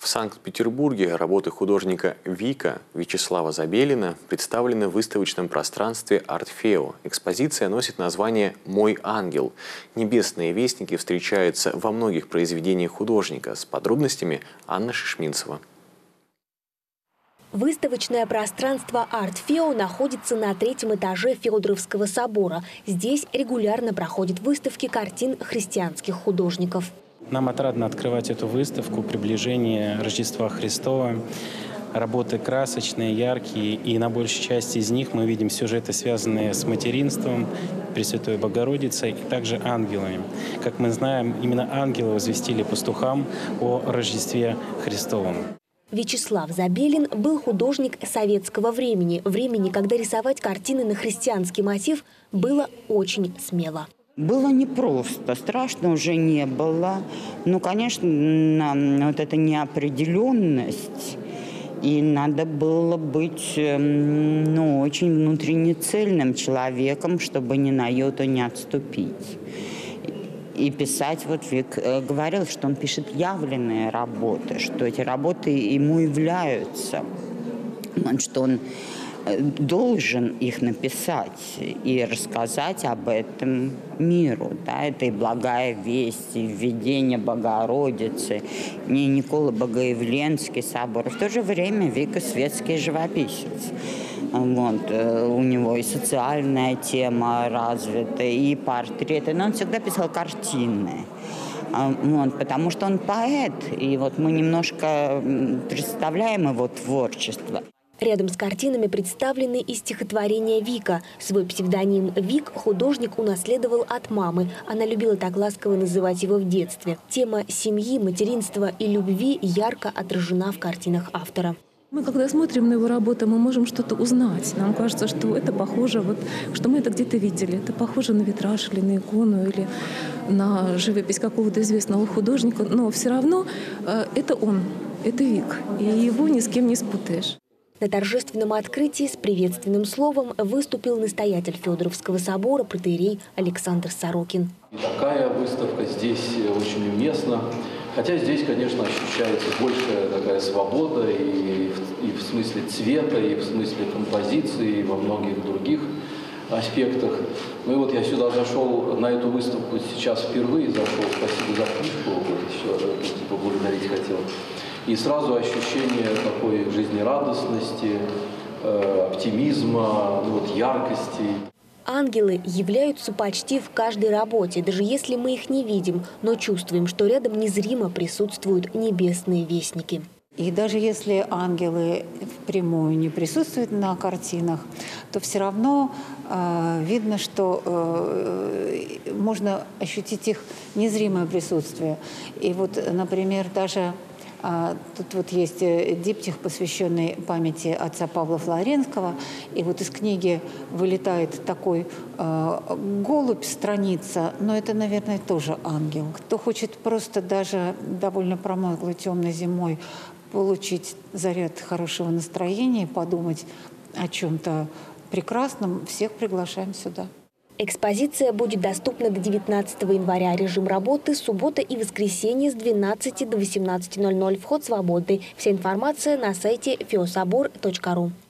В Санкт-Петербурге работы художника Вика Вячеслава Забелина представлены в выставочном пространстве «Артфео». Экспозиция носит название «Мой ангел». Небесные вестники встречаются во многих произведениях художника. С подробностями Анна Шишминцева. Выставочное пространство «Артфео» находится на 3-м этаже Федоровского собора. Здесь регулярно проходят выставки картин христианских художников. Нам отрадно открывать эту выставку «Приближение Рождества Христова». Работы красочные, яркие, и на большей части из них мы видим сюжеты, связанные с материнством, Пресвятой Богородицей и также ангелами. Как мы знаем, именно ангелы возвестили пастухам о Рождестве Христовом. Вячеслав Забелин был художник советского времени, когда рисовать картины на христианский мотив было очень смело. Было непросто, страшно уже не было. Ну, конечно, вот эта неопределенность, и надо было быть очень внутренне цельным человеком, чтобы ни на йоту не отступить. И писать, вот Вик говорил, что он пишет явленные работы, что эти работы ему являются, что он должен их написать и рассказать об этом миру. Да? Это и благая весть, и введение Богородицы, не Никола Богоявленский собор. В то же время Вика светский живописец. Вот. У него и социальная тема развита, и портреты. Но он всегда писал картины. Вот, потому что он поэт. И вот мы немножко представляем его творчество. Рядом с картинами представлены и стихотворения Вика. Свой псевдоним Вик художник унаследовал от мамы. Она любила так ласково называть его в детстве. Тема семьи, материнства и любви ярко отражена в картинах автора. Мы, когда смотрим на его работу, мы можем что-то узнать. Нам кажется, что это похоже, что мы это где-то видели. Это похоже на витраж или на икону, или на живопись какого-то известного художника. Но все равно это он, это Вик. И его ни с кем не спутаешь. На торжественном открытии с приветственным словом выступил настоятель Федоровского собора протоиерей Александр Сорокин. И такая выставка здесь очень уместна. Хотя здесь, конечно, ощущается большая такая свобода и в смысле цвета, и в смысле композиции, и во многих других аспектах. Ну и вот я сюда зашел, на эту выставку сейчас впервые зашел. Спасибо за книжку, вот еще поблагодарить хотел. И сразу ощущение такой жизнерадостности, оптимизма, яркости. Ангелы являются почти в каждой работе, даже если мы их не видим, но чувствуем, что рядом незримо присутствуют небесные вестники. И даже если ангелы впрямую не присутствуют на картинах, то все равно видно, что можно ощутить их незримое присутствие. И вот, например, даже тут вот есть диптих, посвященный памяти отца Павла Флоренского. И вот из книги вылетает такой голубь, страница, но это, наверное, тоже ангел. Кто хочет просто даже довольно промозглой темной зимой получить заряд хорошего настроения, подумать о чем-то прекрасном, всех приглашаем сюда. Экспозиция будет доступна до 19 января. Режим работы суббота и воскресенье с 12 до 18:00. Вход свободный. Вся информация на сайте feosobor.ru.